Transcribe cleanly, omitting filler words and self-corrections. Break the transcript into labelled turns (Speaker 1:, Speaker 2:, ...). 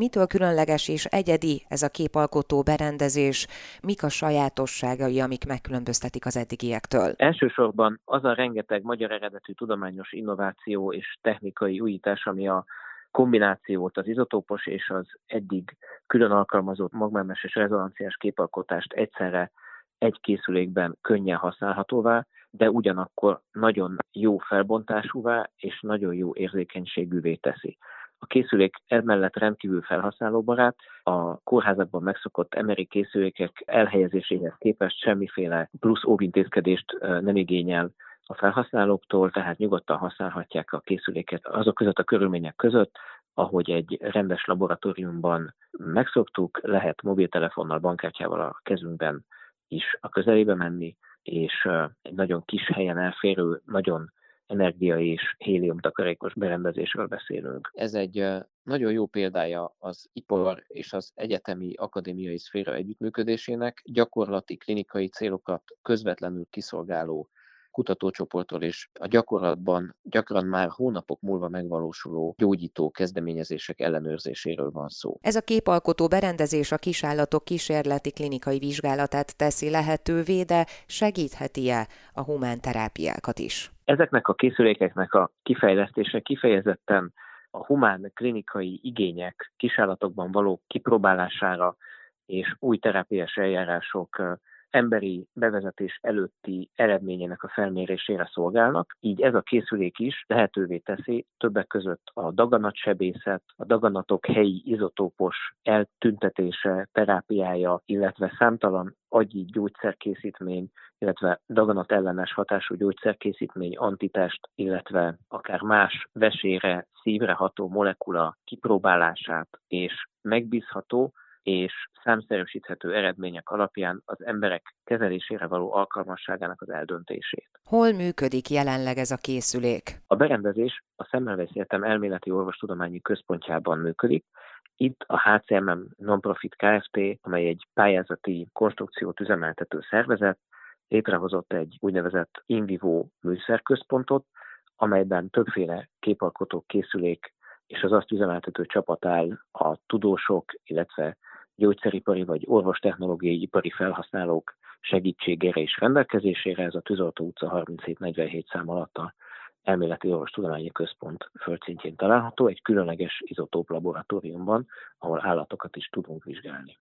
Speaker 1: Mitől különleges és egyedi ez a képalkotó berendezés? Mik a sajátosságai, amik megkülönböztetik az eddigiektől?
Speaker 2: Elsősorban az a rengeteg magyar eredetű tudományos innováció és technikai újítás, ami a kombinációt, az izotópos és az eddig külön alkalmazott magmámmeses rezonanciás képalkotást egyszerre egy készülékben könnyen használhatóvá, de ugyanakkor nagyon jó felbontásúvá és nagyon jó érzékenységűvé teszi. A készülék emellett rendkívül felhasználóbarát, a kórházakban megszokott MRI készülékek elhelyezéséhez képest semmiféle plusz óvintézkedést nem igényel a felhasználóktól, tehát nyugodtan használhatják a készüléket azok között a körülmények között, ahogy egy rendes laboratóriumban megszoktuk, lehet mobiltelefonnal, bankkártyával a kezünkben is a közelébe menni, és egy nagyon kis helyen elférő, nagyon energia- és héliumtakarékos berendezésről beszélünk. Ez egy nagyon jó példája az ipar és az egyetemi akadémiai szféra együttműködésének, gyakorlati klinikai célokat közvetlenül kiszolgáló kutatócsoporttól és a gyakorlatban gyakran már hónapok múlva megvalósuló gyógyító kezdeményezések ellenőrzéséről van szó.
Speaker 1: Ez a képalkotó berendezés a kisállatok kísérleti klinikai vizsgálatát teszi lehetővé, de segítheti-e a humánterápiákat is?
Speaker 2: Ezeknek a készülékeknek a kifejlesztése kifejezetten a humán klinikai igények kisállatokban való kipróbálására és új terápiás eljárások emberi bevezetés előtti eredményének a felmérésére szolgálnak, így ez a készülék is lehetővé teszi többek között a daganatsebészet, a daganatok helyi izotópos eltüntetése, terápiája, illetve számtalan agyi gyógyszerkészítmény, illetve daganatellenes hatású gyógyszerkészítmény, antitest, illetve akár más vesére, szívre ható molekula kipróbálását és megbízható és számszerűsíthető eredmények alapján az emberek kezelésére való alkalmasságának az eldöntését.
Speaker 1: Hol működik jelenleg ez a készülék?
Speaker 2: A berendezés a Semmelweis Egyetem Elméleti Orvostudományi Központjában működik. Itt a HCMM Nonprofit Kft., amely egy pályázati konstrukciót üzemeltető szervezet, létrehozott egy úgynevezett in vivo műszerközpontot, amelyben többféle képalkotó készülék és az azt üzemeltető csapat áll a tudósok, illetve gyógyszeripari vagy orvostechnológiai ipari felhasználók segítségére és rendelkezésére. Ez a Tűzoltó utca 3747 szám alatt a Elméleti Orvostudományi Központ földszintjén található, egy különleges izotóp laboratóriumban, ahol állatokat is tudunk vizsgálni.